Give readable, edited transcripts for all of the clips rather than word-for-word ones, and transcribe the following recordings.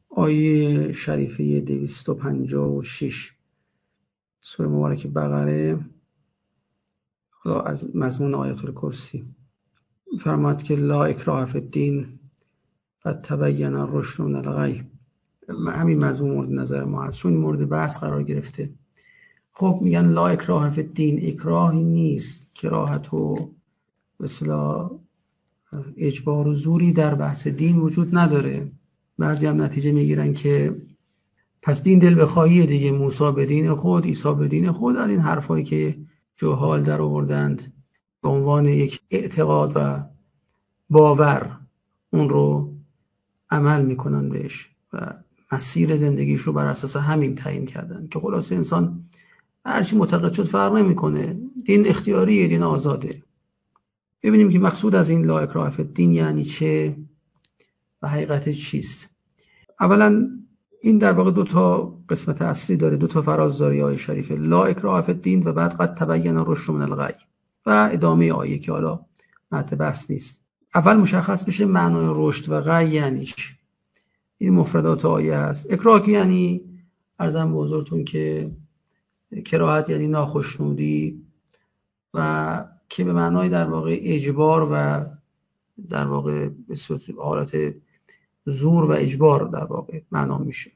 آیه شریفه 256 سوره مبارک بقره. خدا از مضمون آیات الکرسی فرماد که لا اکراه فی الدین قد تبین الرشد من الغی. همین مضمون مورد نظر ما هست چون مورد بحث قرار گرفته. خب میگن لا اکراه فی الدین، اکراهی نیست، کراهت و به اصطلاح اجبار و زوری در بحث دین وجود نداره. بعضی هم نتیجه میگیرن که پس دین دل بخواهیه دیگه، موسی به دین خود، عیسی به دین خود، از این حرفایی که جهال در آوردند به عنوان یک اعتقاد و باور اون رو عمل میکنن بهش و مسیر زندگیش رو بر اساس همین تعیین کردن که خلاصه انسان هرچی معتقد شد فرق نمیکنه، دین اختیاریه، دین آزاده. ببینیم که مقصود از این لا اکراه فی الدین یعنی چه و حقیقت چیست. اولا این در واقع دو تا قسمت اصلی داره، دو تا فراز داره آیه شریفه، لا اکراه فی الدین و بعد قد تبین الرشد من الغی و ادامه آیه که حالا متن بحث نیست. اول مشخص بشه معنای رشد و غی یعنی چی. این مفردات آیه است. اکراه که یعنی عرضم به حضورتون که کراهت یعنی ناخشنودی و که به معنای در واقع اجبار و در واقع به صورت حالت زور و اجبار در واقع معنا میشه.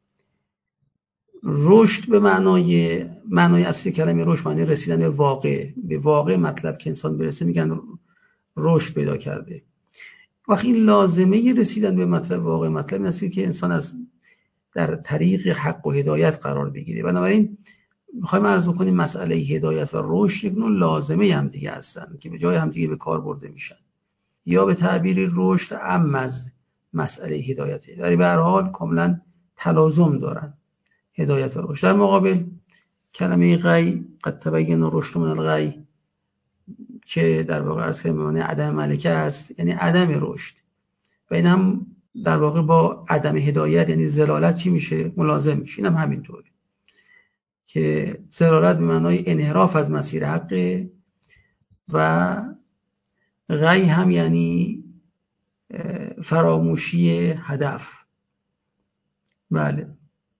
رشد به معنای اصلی کلمه رشد معنی رسیدن به واقع مطلب که انسان برسه میگن رشد پیدا کرده. وقتی این لازمه رسیدن به مطلب واقع مطلب این است که انسان از در طریق حق و هدایت قرار بگیره. بنابراین میخوایم عرض بکنیم مسئله هدایت و رشد یک نوع لازمه هم دیگه هستن که به جای هم دیگه به کار برده میشن، یا به تعبیری رشد عام از مسئله هدایته، ولی به هر حال کاملا تلازم دارن هدایت و رشد. در مقابل کلمه غی قد تبین الرشد من الغی که در واقع عرض کردم معنی عدم ملکه است، یعنی عدم رشد، و این هم در واقع با عدم هدایت یعنی ضلالت چی میشه؟ ملازم میشه. این هم همینطوره که ضلالت به معنای انحراف از مسیر حق و غی هم یعنی فراموشی هدف. بله.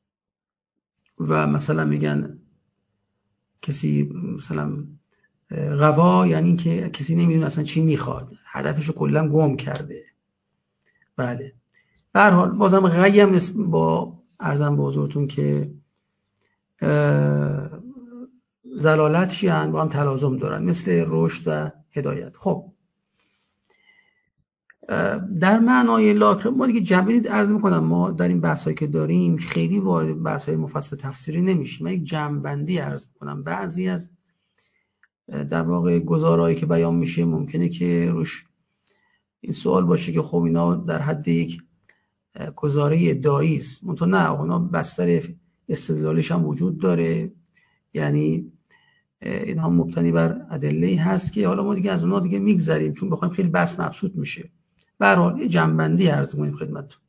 و مثلا میگن کسی مثلا غوا یعنی که کسی نمیدونه اصلا چی میخواد، هدفشو کلا گم کرده. بله. به هر حال بازم غی هم با عرضم به حضورتون که ضلالت چیان با هم تلازم دارن مثل رشد و هدایت. خب در معنای لاکر ما دیگه جنبندی عرض میکنم، ما در این بحثایی که داریم خیلی وارد بحث‌های مفصل تفسیری نمیشیم. من یک جنبندی عرض میکنم. بعضی از در واقع گزارهایی که بیان میشه ممکنه که روش این سوال باشه که خب اینا در حد یک گزاره ادعایی است. منتها نه، اونا بستر استدلالش هم وجود داره، یعنی اینها مبتنی بر ادله‌ای هست که حالا ما دیگه از اونها دیگه میگذریم چون بخوایم خیلی بحث مبسوط میشه. به هر حال یه جنبندی عرض می‌کنیم خدمتتون.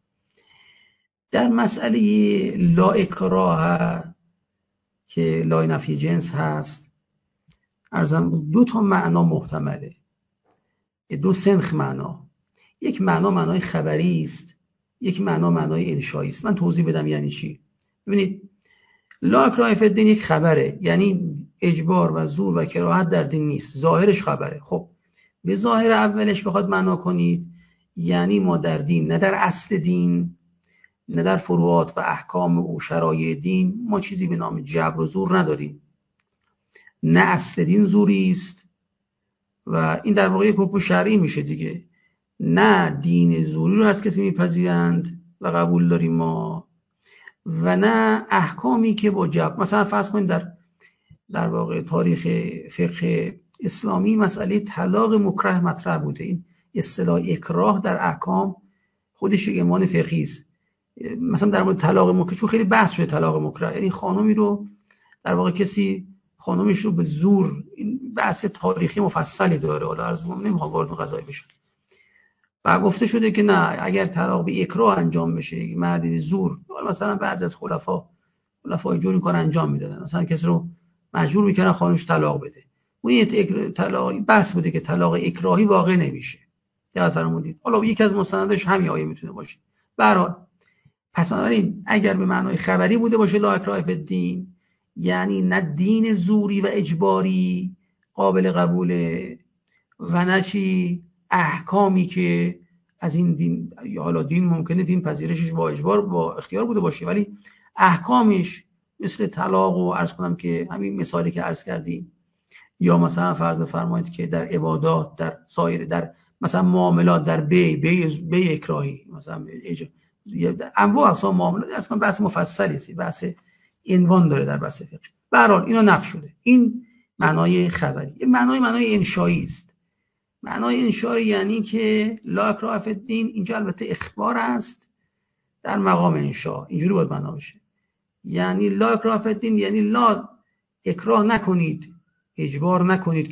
در مسئله لا اکراه که لا نفی جنس هست، عرضم دو تا معنا محتمله، دو سنخ معنا. یک معنا معنای خبری است، یک معنا معنای انشایی است. من توضیح بدم یعنی چی. ببینید لا اکراه فی الدین یک خبره، یعنی اجبار و زور و کراهت در دین نیست، ظاهرش خبره. خب به ظاهر اولش بخواد معنا کنید یعنی ما در دین، نه در اصل دین، نه در فروعات و احکام و شرایع دین، ما چیزی به نام جبر و زور نداریم. نه اصل دین زوری است و این در واقع یک حکم شرعی میشه دیگه. نه دین زوری رو از کسی میپذیرند و قبول داریم ما، و نه احکامی که با جبر. مثلا فرض کنید در واقع تاریخ فقه اسلامی مسئله طلاق مکره مطرح بوده. این اصطلاح اکراه در احکام خودش یک عنوان فقهی است. مثلا در مورد طلاق مکره چون خیلی بحث شده، طلاق مکره یعنی خانمی رو در واقع کسی خانمش رو به زور، این بحث تاریخی مفصلی داره، حالا عرض نمیخوام وارد قضایی بشم. و گفته شده که نه، اگر طلاق به اکراه انجام بشه، مردی به زور، مثلا بعضی از خلفای جور این کار انجام میدادن، مثلا کسی رو مجبور میکردن خانمش طلاق بده. اون یه طلاق بحث بوده که طلاق اکراهی واقع نمیشه. دقت فرمودید. حالا یکی از مستندش همین آیه میتونه باشه. به هر حال پس بنابراین اگر به معنای خبری بوده باشه لا اکراه فی الدین، یعنی نه دین زوری و اجباری قابل قبوله و نه چی احکامی که از این دین، حالا دین ممکنه دین پذیرشش با اجبار با اختیار بوده باشه، ولی احکامش مثل طلاق و عرض کنم که همین مثالی که عرض کردیم، یا مثلا فرض بفرمایید که در عبادات، در سایر، در مثلا معاملات، در بی اکراهی، مثلا انواع اقسام معاملات، اصلا بحث مفصلی است، بحث عنوان داره در بحث فقه. به هر حال اینا نفی شده. این معنای خبری. این معنای انشایی است. معنای انشایی یعنی که لا اکراه فی الدین، اینجا البته اخبار است در مقام انشا، اینجوری باید معنا بشه. یعنی لا اکراه فی الدین یعنی لا اکراه نکنید، اجبار نکنید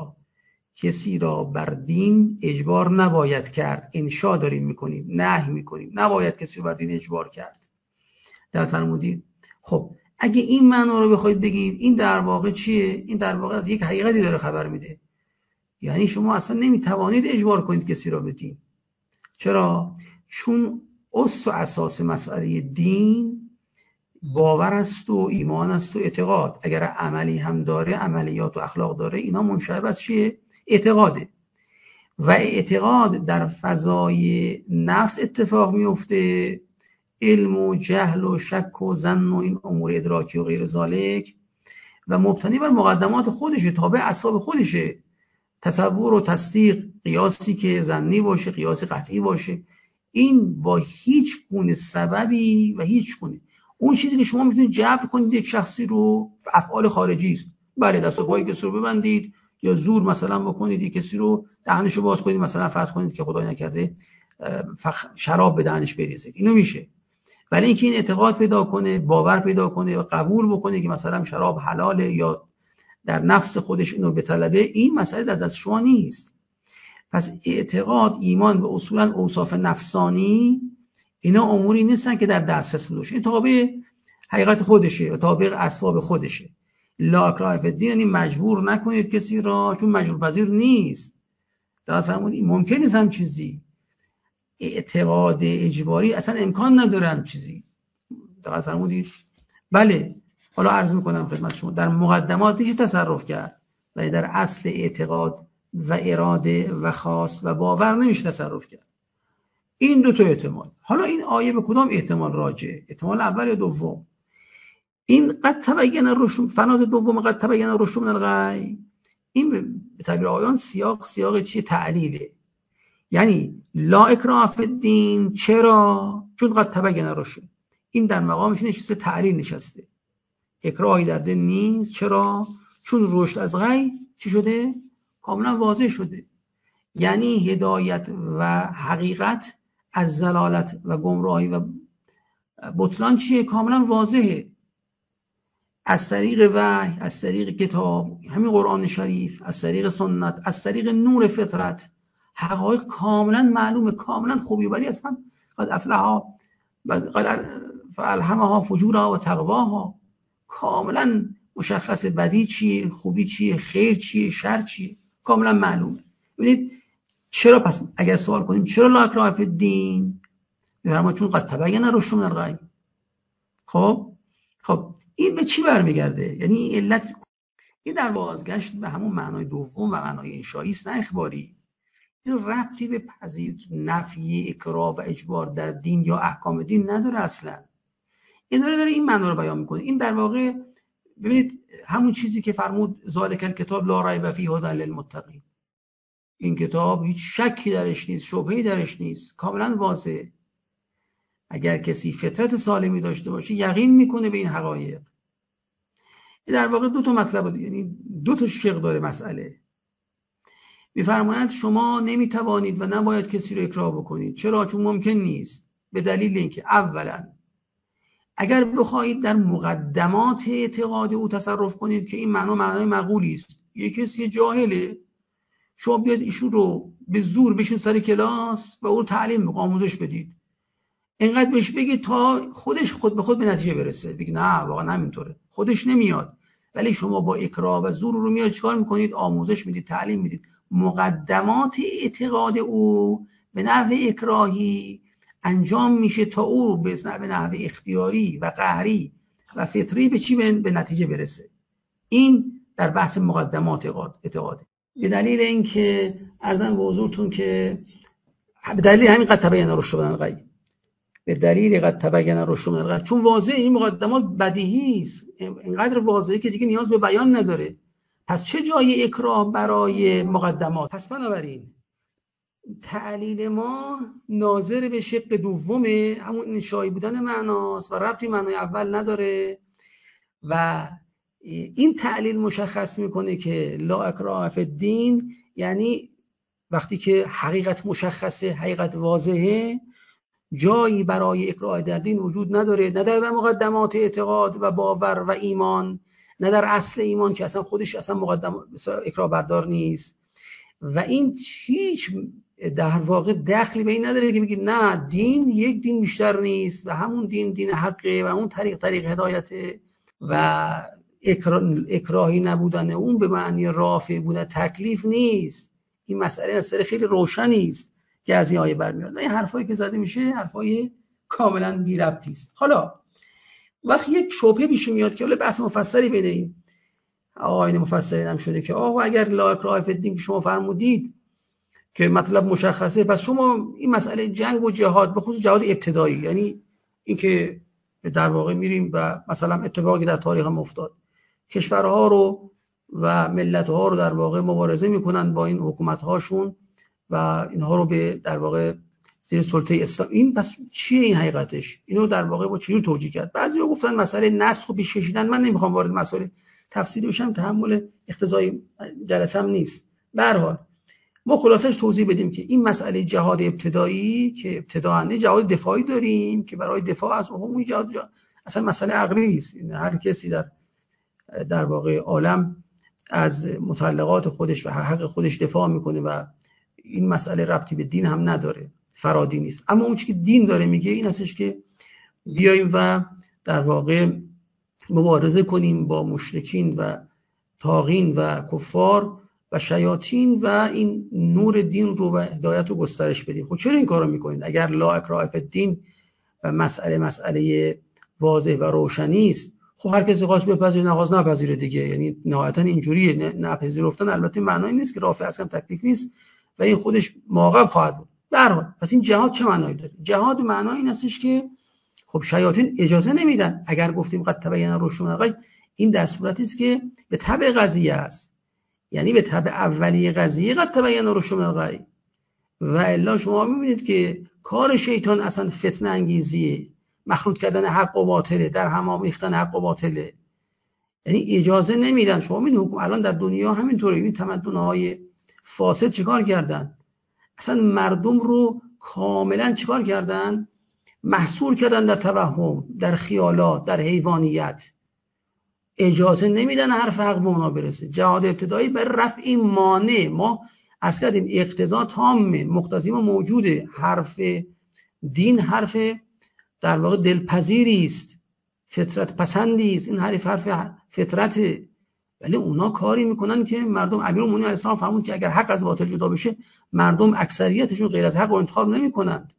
کسی را بر دین اجبار نباید کرد. انشا داریم میکنیم، نهی میکنیم، نباید کسی رو بر دین اجبار کرد. دقت فرمودید؟ خب اگه این معنا رو بخواید بگید، این در واقع چیه؟ این در واقع از یک حقیقتی داره خبر میده. یعنی شما اصلا نمیتوانید اجبار کنید کسی را به دین. چرا؟ چون اصل و اساس مسئله دین باور است و ایمان است و اعتقاد. اگر عملی هم داره، عملیات و اخلاق داره، اینا منشأ از چیه؟ اعتقاده. و اعتقاد در فضای نفس اتفاق میفته. علم و جهل و شک و ظن و این امور ادراکی و غیر ذالک، و مبتنی بر مقدمات خودشه، تابع اعصاب خودشه. تصور و تصدیق، قیاسی که ظنی باشه، قیاسی قطعی باشه، این با هیچ گونه سببی و هیچ گونه اون چیزی که شما میتونید جبر کنید یک شخصی رو، افعال خارجی است. بله، دست و پای کسی رو ببندید یا زور مثلا بکنید یک کسی رو دهنش رو باز کنید، مثلا فرض کنید که خدای نکرده شراب به دهنش بریزید، اینو میشه. ولی اینکه این اعتقاد پیدا کنه، باور پیدا کنه و قبول بکنه که مثلا شراب حلاله یا در نفس خودش اینو به طلبه، این مسئله در دست شما نیست. پس اعتقاد، ایمان به اصولا اوصاف نفسانی، اینا اموری نیستن که در دسترس باشه. این تابع حقیقت خودشه و تابع اسباب خودشه. لا اکراه فی الدین یعنی مجبور نکنید کسی را، چون مجبور پذیر نیست. درست فرمودید؟ ممکن نیست هم چیزی اعتقاد اجباری اصلا امکان نداره هم چیزی. درست فرمودید؟ بله، حالا عرض میکنم خدمت شما، در مقدمات میشه تصرف کرد و در اصل اعتقاد و اراده و خاص و باور نمیشه تصرف کرد. این دو تا احتمال. حالا این آیه به کدام احتمال راجعه؟ احتمال اول یا دوم؟ این قد تبین الرشد، فراز دوم قد تبین الرشد من الغی، این به تعبیر آیان سیاق چیه؟ تعلیله. یعنی لا اکراه فی الدین، چرا؟ چون قد تبین الرشد. این در مقامش نشسته، تعلیل نشسته. اکراهی در دین نیست. چرا؟ چون رشد از غی چی شده؟ کاملا واضح شده. یعنی هدایت و حقیقت از ضلالت و گمراهی و بطلان چیه؟ کاملا واضحه. از طریق وحی، از طریق کتاب، همین قرآن شریف، از طریق سنت، از طریق نور فطرت، حقایق کاملا معلومه، کاملا خوبی و بدی اصلا. قد افلحا قد فالهمها فجورها و تقواها، کاملا مشخص بدی چیه، خوبی چیه، خیر چیه، شر چیه، کاملا معلومه. ببینید چرا، پس اگر سوال کنیم چرا لا اکراه فی الدین، میفرماید چون قد تبین الرشد من الغی. خب این به چی برمیگرده؟ یعنی علت این در بازگشت به همون معنای دوم و معنای انشایی است، نه اخباری. این ربطی به نفی اکراه و اجبار در دین یا احکام دین نداره اصلا. این داره این معنا رو بیان میکنه. این در واقع ببینید همون چیزی که فرمود ذالک الکتاب لا ریب فیه هدی للمتقین، این کتاب هیچ شکی درش نیست، شبهه‌ای درش نیست، کاملا واضحه. اگر کسی فطرت سالمی داشته باشه یقین میکنه به این حقایق. در واقع دو تا مطلب، یعنی دو تا شق داره مسئله. میفرمایند شما نمیتوانید و نباید کسی رو اکراه بکنید. چرا؟ چون ممکن نیست. به دلیل اینکه اولا اگر بخواهید در مقدمات اعتقاد او تصرف کنید که این معنای معقولی است، یک کسی جاهله، شما بیاد ایشون رو به زور بشین سر کلاس و او تعلیم آموزش بدید، اینقدر بهش بگید تا خودش خود به خود به نتیجه برسه، بگید نه واقعا همینطوره، خودش نمیاد. ولی شما با اکراه و زور رو میاد چیکار میکنید؟ آموزش میدید، تعلیم میدید. مقدمات اعتقاد او به نحو اکراهی انجام میشه تا او به نحو اختیاری و قهری و فطری به چی به نتیجه برسه. این در بحث مقدمات اعتقاده. به دلیل اینکه عرضم به حضورتون که به دلیل همین قد تبین رشد من الغی، به دلیل قد تبین رشد من الغی، چون واضحه این مقدمات بدیهی است، اینقدر واضحه که دیگه نیاز به بیان نداره. پس چه جای اکراه برای مقدمات؟ پس بنابراین تعلیل ما ناظر به شق دومه، همون انشایی بودن معناست و ربطی معنای اول نداره. و این تعلیل مشخص میکنه که لا اکراه فی الدین، یعنی وقتی که حقیقت مشخصه، حقیقت واضحه، جایی برای اکراه در دین وجود نداره، نه در مقدمات اعتقاد و باور و ایمان، نه در اصل ایمان که اصلا خودش اصلا مقدم اکراه بردار نیست. و این هیچ در واقع دخلی به این نداره که بگید نه دین یک دین بیشتر نیست و همون دین حقه و اون طریق هدایته و اکراهی نبودن اون به معنی رافع بودن تکلیف نیست. این مسئله خیلی روشنی است که از این آیه برمیاد و این حرفایی که زده میشه حرفای کاملا بی ربطی است. حالا وقتی یک شبهه پیش میاد که حالا بحث مفصلی بین این آیین مفصلی هم شده که اگر لا اکراه فی الدین که شما فرمودید که مطلب مشخصه، پس شما این مسئله جنگ و جهاد به خصوص جهاد ابتدایی، یعنی اینکه در واقع میریم و مثلا اتفاقی در تاریخ هم افتاد، کشورها رو و ملت‌ها رو در واقع مبارزه میکنن با این حکومت‌هاشون و اینها رو به در واقع زیر سلطه اسلام، این پس چیه این حقیقتش؟ اینو در واقع با چجور توجیه کرد؟ بعضی‌ها گفتن مسئله نسخ و پیش کشیدن. من نمیخوام وارد مسائل تفصیلی بشم، تحمل اقتضای جلسه هم نیست. به هر حال ما خلاصش توضیح بدیم که این مسئله جهاد ابتدایی که ابتداءً جهاد دفاعی داریم که برای دفاع از عمومی جهاد اصلا مسئله عقلی است. هر کسی در واقع عالم از متعلقات خودش و حق خودش دفاع میکنه و این مسئله ربطی به دین هم نداره، فرادی نیست. اما اون چیزی که دین داره میگه این هستش که بیاییم و در واقع مبارزه کنیم با مشرکین و طاغین و کفار و شیاطین و این نور دین رو و هدایت رو گسترش بدیم. خب چرا این کارو میکنید؟ اگر لا اکراه فی الدین و مسئله واضح و روشنی است، خب هر کسی خواست بپذیره نخواست نپذیره دیگه. یعنی نهایتا اینجوریه، نپذیرفتن البته معنایی نیست که رافع اصلا تکلیف نیست و این خودش معاقب خواهد بود. به هر حال پس این جهاد چه معنایی داره؟ جهاد معنای این هستش که خب شیاطین اجازه نمیدن. اگر گفتیم قد تبین رشد من الغی، این در صورتی است که به تبع قضیه است، یعنی به تبع اولیه قضیه قد تبین رشد من الغی. و الا شما میبینید که کار شیطان اصلا فتنه انگیزیه، مخلوط کردن حق و باطله، در هم آمیختن حق و باطله، یعنی اجازه نمیدن. شما میبینید حکم الان در دنیا همینطوره. این تمدن‌های فاسد چیکار کردن؟ اصلا مردم رو کاملا چیکار کردن؟ محصور کردن در توهم، در خیالات، در حیوانیت. اجازه نمیدن حرف حق به اونا برسه. جهاد ابتدایی برای رفع مانع، ما عرض کردیم اقتضا تامه، مقتضی ما موجوده. حرف دین حرف در واقع دلپذیری است، فطرت پسندی است. این حرف فطرته، ولی اونا کاری میکنن که مردم، امیرالمومنین علیه السلام فرمود که اگر حق از باطل جدا بشه مردم اکثریتشون غیر از حق رو انتخاب نمیکنند.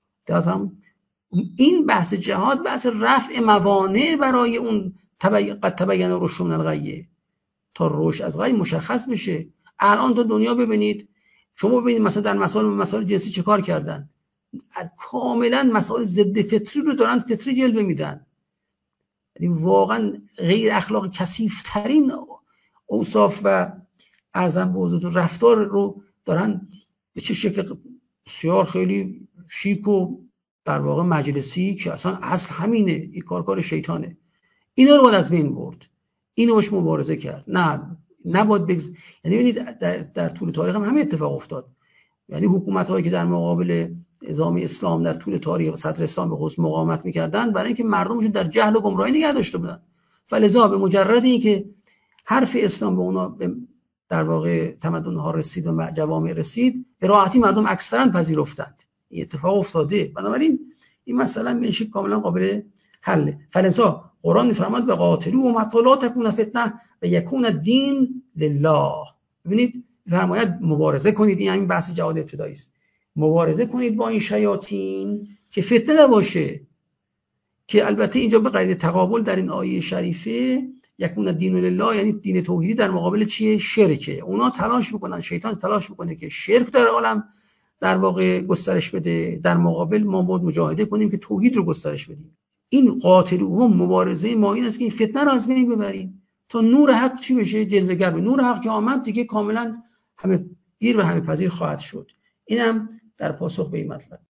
این بحث جهاد بحث رفع موانع برای اون قد تبین رشد من الغی، تا رشد از غی مشخص بشه. الان تو دنیا ببینید، شما ببینید مثلا در مسائل جنسی چه کار کردن؟ از کاملا مسائل ضد فطری رو دارن فطری جلوه میدن. یعنی واقعا غیر اخلاق کثیف‌ترین اوصاف و ارزم به حضورتون رفتار رو دارن به چه شکل بسیار خیلی شیک و در واقع مجلسی که اصلا اصل همینه، این کار شیطانه. اینا رو باید از بین برد، اینو باش مبارزه کرد. نباید یعنی ببینید در طول تاریخ هم همین اتفاق افتاد. یعنی حکومت‌هایی که در مقابل نظام اسلام در طول تاریخ صدر اسلام به خصوص مقاومت می‌کردند، برای اینکه مردمشون در جهل و گمراهی نگه داشته بودن. فلذا به مجرد اینکه حرف اسلام به اونا در واقع تمدن‌ها رسید و جوامع رسید، به راحتی مردم اکثرا پذیرفتند. این اتفاق افتاده. بنابراین این مسئله میشه کاملا قابل حل. فلذا قرآن می‌فرماد و قاتلوا حتی لا تکون فتنه و یکون الدین لله. ببینید فرماید مبارزه کنید. این همین بحث جهاد ابتدایی است. مبارزه کنید با این شیاطین که فتنه نباشه، که البته اینجا به قید تقابل در این آیه شریفه یکون الدین لله، یعنی دین توحیدی در مقابل چیه؟ شرکه. اونا تلاش میکنن، شیطان تلاش میکنه که شرک در عالم در واقع گسترش بده، در مقابل ما باید مجاهده کنیم که توحید رو گسترش بدیم. این قاتلوهم، مبارزه ما این است که این فتنه رو از بین ببریم تا نور حق چی بشه؟ جلوه‌گر بشه. نور حق که آمد دیگه کاملا همه گیر و همه پذیر خواهد شد. اینم در پاسخ به این مطلب.